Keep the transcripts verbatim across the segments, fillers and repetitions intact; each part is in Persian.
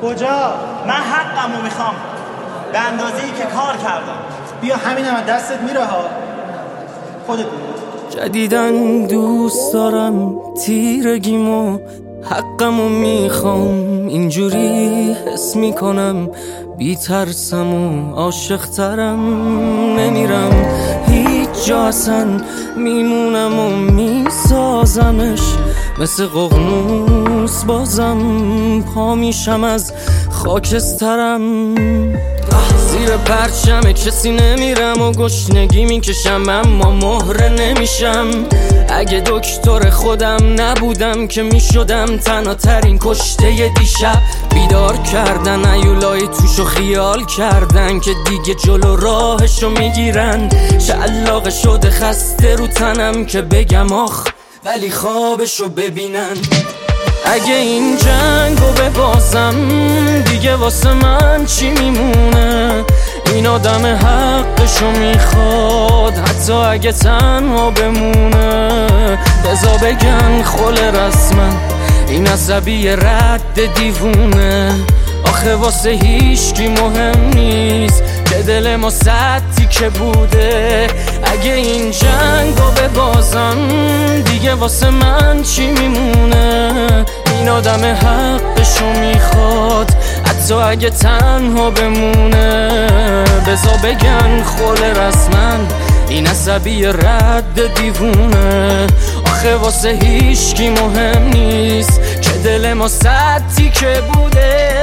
کجا؟ من حقمو میخوام به اندازه‌ای که کار کردم. بیا همین هم دستت میره ها. خودت میره. جدیدن دوست دارم تیرگیمو، حقمو میخوام، اینجوری حس میکنم بی ترسم و عاشق ترم. نمیرم هیچ جا اصلا، میمونم و میسازمش مثل ققنوس، بازم پا میشم از خاکسترم. زیر پرچم کسی نمیرم و گشنگی میکشم اما مهره نمیشم. اگه دکتر خودم نبودم که میشدم تنها ترین کشته دیشب. بیدار کردن ایولای توشو خیال کردن که دیگه جلو راهشو میگیرن. شلاق شده خسته رو تنم که بگم آخ ولی خوابشو ببینن. اگه این جنگو ببازم دیگه واسه من چی میمونه؟ این آدم حقشو میخواد حتی اگه تنها بمونه. بذار بگن خل رسما این عصبی رد دیوونه. آخه واسه هیچکی مهم نیست که دل ما سطحی که بوده. اگه این جنگو ببازم دیگه واسه من چی میمونه؟ این آدم حقشو میخواد حتی اگه تنها بمونه. بذار بگن خل رسما این عصبی رد دیوونه. آخه واسه هیچکی مهم نیست که دل ما سطحی که بوده.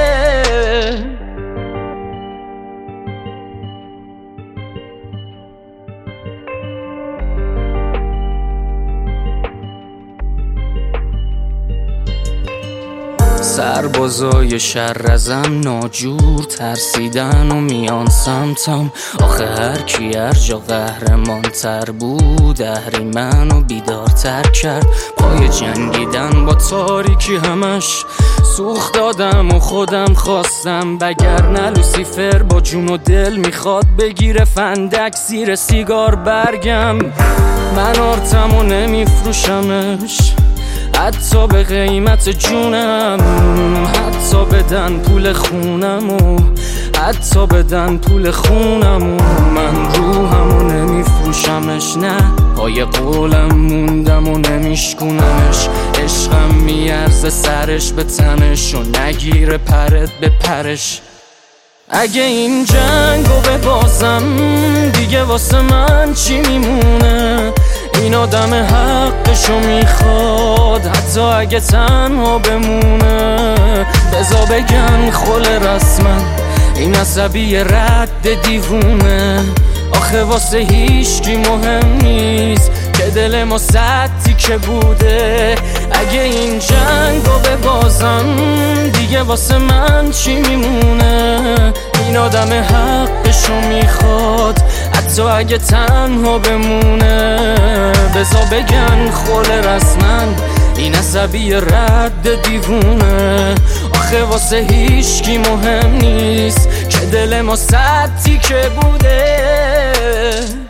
سربازای شر ازم ناجور ترسیدن و میان سمتم. آخه هر کی هر جا قهرمان تر بود اهریمنو بیدارتر کرد. پای جنگیدن با تاریکی همش سوخت دادم و خودم خواستم. بگرنه لوسیفر با جون و دل میخواد بگیره فندک زیر سیگار برگم. من آرتمو نمیفروشمش حتی به قیمت جونم. حتی بدن پول خونم و حتی بدن پول خونم و من روحمو نمیفروشمش. نه پای قولم موندم و نمیشکونمش. عشقم میارزه سرش به تنش و نگیره پرت به پرش. اگه این جنگو ببازم دیگه واسه من چی میمونه؟ این آدم حقشو میخواد حتی اگه تنها بمونه. بذار بگن خل رسما این عصبی رد دیوونه. آخه واسه هیچکی مهم نیست که دل ما سطحی که بوده. اگه این جنگو ببازم دیگه واسه من چی میمونه؟ این آدم حقشو میخواد حتی اگه تنها بمونه. بذار بگن خل رسما این عصبی رد دیوونه. آخه واسه هیچکی مهم نیست که دل ما سطحی که بوده.